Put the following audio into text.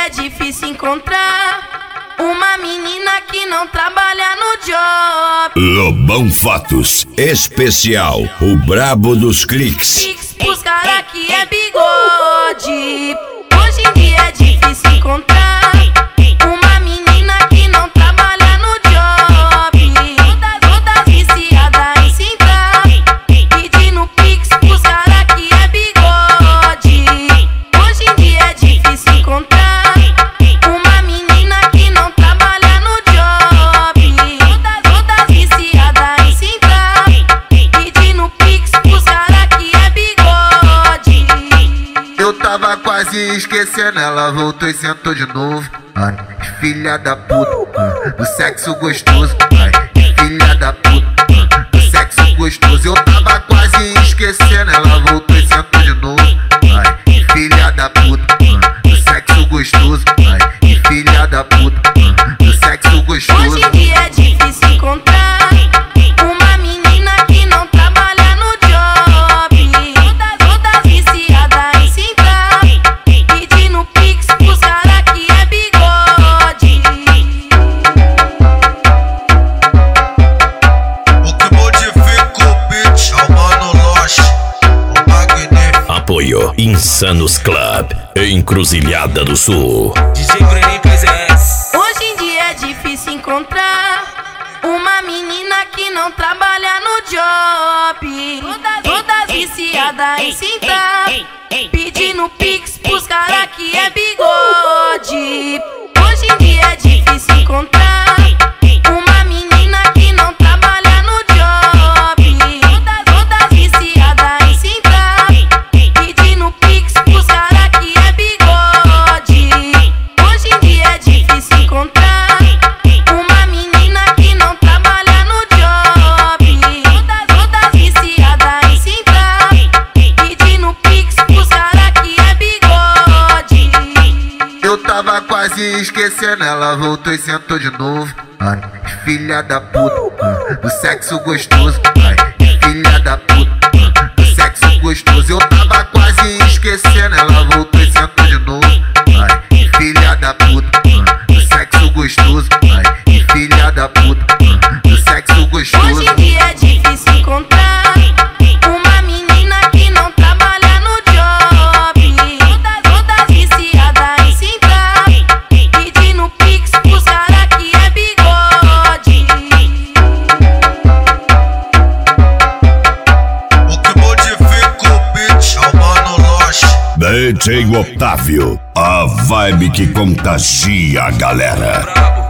é difícil encontrar uma menina que não trabalha no job. Lobão Fotos, especial, o brabo dos cliques. Cliques pros cara que é bigode. Hoje em dia é difícil encontrar uma menina que não trabalha no job. Todas viciadas em sentar, pedindo pix pros cara que é bigode. Hoje em dia é difícil encontrar uma menina que não trabalha no job. Todas viciadas em sentar, pedindo pix pros cara que é bigode. Eu tava quase esquecendo, ela voltou e sentou de novo. Ai, filha da puta, do sexo gostoso. Ai, filha da puta, do sexo gostoso. Eu tava quase esquecendo, ela voltou e sentou de novo. Ai, filha da puta, do sexo gostoso. Ai, filha da puta, do sexo gostoso. Hoje em dia é difícil encontrar uma menina que não trabalha no job. Todas viciadas em sentar, pedindo pix pros cara que é bigode. O que modifica o beat é o Mano Loche, o magnífico. Apoio Insanos Club, Encruzilhada do Sul. DJ Breninho KZS. Hoje em dia é difícil encontrar uma menina que não trabalha no job. Todas viciadas em sentar, pedindo pix pros cara que é bigode. Hoje em dia é difícil encontrar uma menina que não trabalha no job. Todas viciadas em sentar, pedindo pix pros cara que é bigode. Hoje em dia é difícil encontrar uma menina que não trabalha no job. Todas viciadas em sentar, pedindo pix pros cara que é bigode. Eu tava quase esquecendo, ela voltou e sentou de novo. Ai, filha da puta, do sexo gostoso. Ai, filha da puta, do sexo gostoso. Eu tava quase esquecendo, ela voltou e sentou de novo. Ai, filha da puta, do sexo gostoso. Ai, filha da puta, do sexo gostoso. Hoje em dia é difícil encontrar uma menina que não trabalha no job. Todas viciadas em sentar, pedindo pix pros cara que é bigode. O que modifica o beat é o Mano Loche. DJ Otávio, a vibe que contagia a galera. Brabo.